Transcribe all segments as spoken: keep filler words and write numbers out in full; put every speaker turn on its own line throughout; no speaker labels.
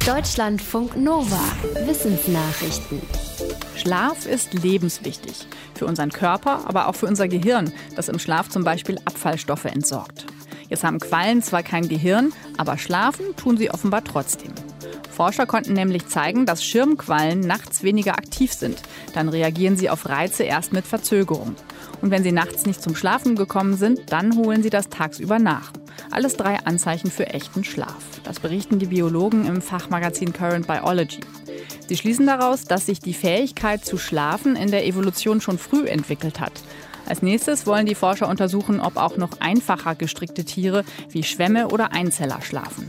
Deutschlandfunk Nova. Wissensnachrichten.
Schlaf ist lebenswichtig. Für unseren Körper, aber auch für unser Gehirn, das im Schlaf zum Beispiel Abfallstoffe entsorgt. Jetzt haben Quallen zwar kein Gehirn, aber schlafen tun sie offenbar trotzdem. Forscher konnten nämlich zeigen, dass Schirmquallen nachts weniger aktiv sind. Dann reagieren sie auf Reize erst mit Verzögerung. Und wenn sie nachts nicht zum Schlafen gekommen sind, dann holen sie das tagsüber nach. Alles drei Anzeichen für echten Schlaf. Das berichten die Biologen im Fachmagazin Current Biology. Sie schließen daraus, dass sich die Fähigkeit zu schlafen in der Evolution schon früh entwickelt hat. Als nächstes wollen die Forscher untersuchen, ob auch noch einfacher gestrickte Tiere wie Schwämme oder Einzeller schlafen.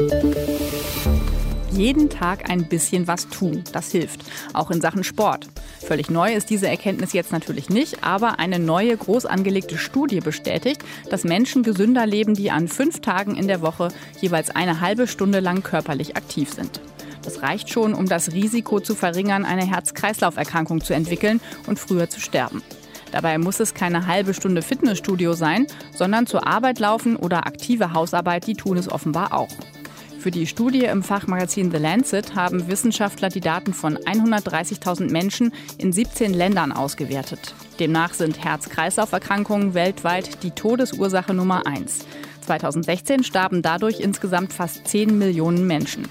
Jeden Tag ein bisschen was tun, das hilft, auch in Sachen Sport. Völlig neu ist diese Erkenntnis jetzt natürlich nicht, aber eine neue, groß angelegte Studie bestätigt, dass Menschen gesünder leben, die an fünf Tagen in der Woche jeweils eine halbe Stunde lang körperlich aktiv sind. Das reicht schon, um das Risiko zu verringern, eine Herz-Kreislauf-Erkrankung zu entwickeln und früher zu sterben. Dabei muss es keine halbe Stunde Fitnessstudio sein, sondern zur Arbeit laufen oder aktive Hausarbeit, die tun es offenbar auch. Für die Studie im Fachmagazin The Lancet haben Wissenschaftler die Daten von hundertdreißigtausend Menschen in siebzehn Ländern ausgewertet. Demnach sind Herz-Kreislauf-Erkrankungen weltweit die Todesursache Nummer eins. zweitausendsechzehn starben dadurch insgesamt fast zehn Millionen Menschen.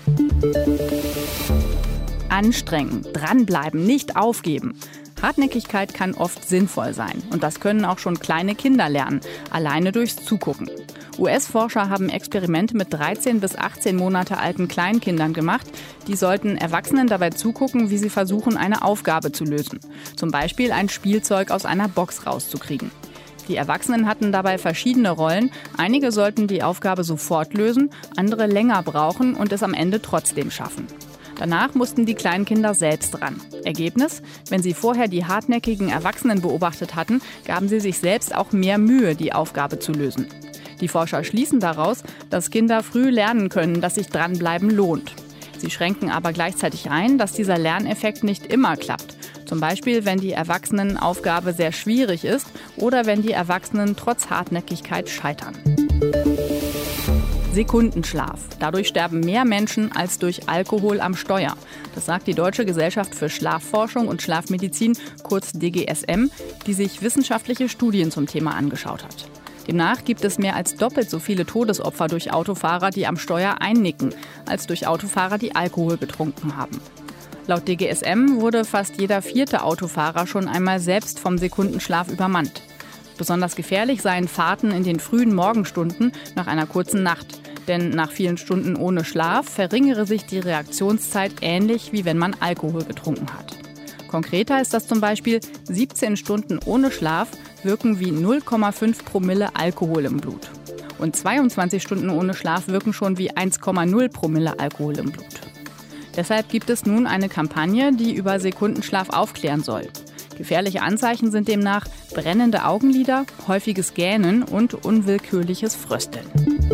Anstrengen, dranbleiben, nicht aufgeben. Hartnäckigkeit kann oft sinnvoll sein. Und das können auch schon kleine Kinder lernen, alleine durchs Zugucken. U S-Forscher haben Experimente mit dreizehn bis achtzehn Monate alten Kleinkindern gemacht. Die sollten Erwachsenen dabei zugucken, wie sie versuchen, eine Aufgabe zu lösen. Zum Beispiel ein Spielzeug aus einer Box rauszukriegen. Die Erwachsenen hatten dabei verschiedene Rollen. Einige sollten die Aufgabe sofort lösen, andere länger brauchen und es am Ende trotzdem schaffen. Danach mussten die Kleinkinder selbst ran. Ergebnis? Wenn sie vorher die hartnäckigen Erwachsenen beobachtet hatten, gaben sie sich selbst auch mehr Mühe, die Aufgabe zu lösen. Die Forscher schließen daraus, dass Kinder früh lernen können, dass sich dranbleiben lohnt. Sie schränken aber gleichzeitig ein, dass dieser Lerneffekt nicht immer klappt. Zum Beispiel, wenn die Erwachsenenaufgabe sehr schwierig ist oder wenn die Erwachsenen trotz Hartnäckigkeit scheitern. Sekundenschlaf. Dadurch sterben mehr Menschen als durch Alkohol am Steuer. Das sagt die Deutsche Gesellschaft für Schlafforschung und Schlafmedizin, kurz D G S M, die sich wissenschaftliche Studien zum Thema angeschaut hat. Demnach gibt es mehr als doppelt so viele Todesopfer durch Autofahrer, die am Steuer einnicken, als durch Autofahrer, die Alkohol getrunken haben. Laut D G S M wurde fast jeder vierte Autofahrer schon einmal selbst vom Sekundenschlaf übermannt. Besonders gefährlich seien Fahrten in den frühen Morgenstunden nach einer kurzen Nacht. Denn nach vielen Stunden ohne Schlaf verringere sich die Reaktionszeit ähnlich, wie wenn man Alkohol getrunken hat. Konkreter ist das zum Beispiel, siebzehn Stunden ohne Schlaf wirken wie null Komma fünf Promille Alkohol im Blut. Und zweiundzwanzig Stunden ohne Schlaf wirken schon wie eins Komma null Promille Alkohol im Blut. Deshalb gibt es nun eine Kampagne, die über Sekundenschlaf aufklären soll. Gefährliche Anzeichen sind demnach brennende Augenlider, häufiges Gähnen und unwillkürliches Frösteln.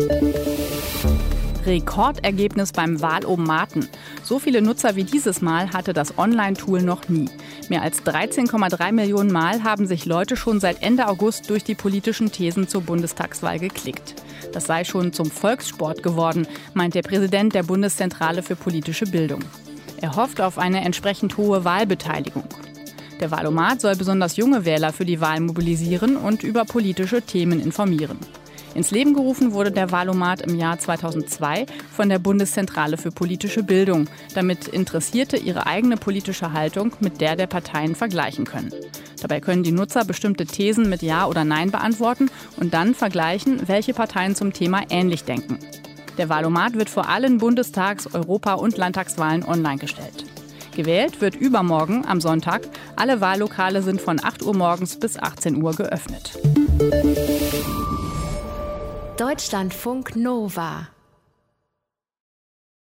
Rekordergebnis beim Wahlomaten. So viele Nutzer wie dieses Mal hatte das Online-Tool noch nie. Mehr als dreizehn Komma drei Millionen Mal haben sich Leute schon seit Ende August durch die politischen Thesen zur Bundestagswahl geklickt. Das sei schon zum Volkssport geworden, meint der Präsident der Bundeszentrale für politische Bildung. Er hofft auf eine entsprechend hohe Wahlbeteiligung. Der Wahlomat soll besonders junge Wähler für die Wahl mobilisieren und über politische Themen informieren. Ins Leben gerufen wurde der Wahlomat im Jahr zweitausendzwei von der Bundeszentrale für politische Bildung, damit Interessierte ihre eigene politische Haltung mit der der Parteien vergleichen können. Dabei können die Nutzer bestimmte Thesen mit Ja oder Nein beantworten und dann vergleichen, welche Parteien zum Thema ähnlich denken. Der Wahlomat wird vor allen Bundestags-, Europa- und Landtagswahlen online gestellt. Gewählt wird übermorgen am Sonntag. Alle Wahllokale sind von acht Uhr morgens bis achtzehn Uhr geöffnet.
Deutschlandfunk Nova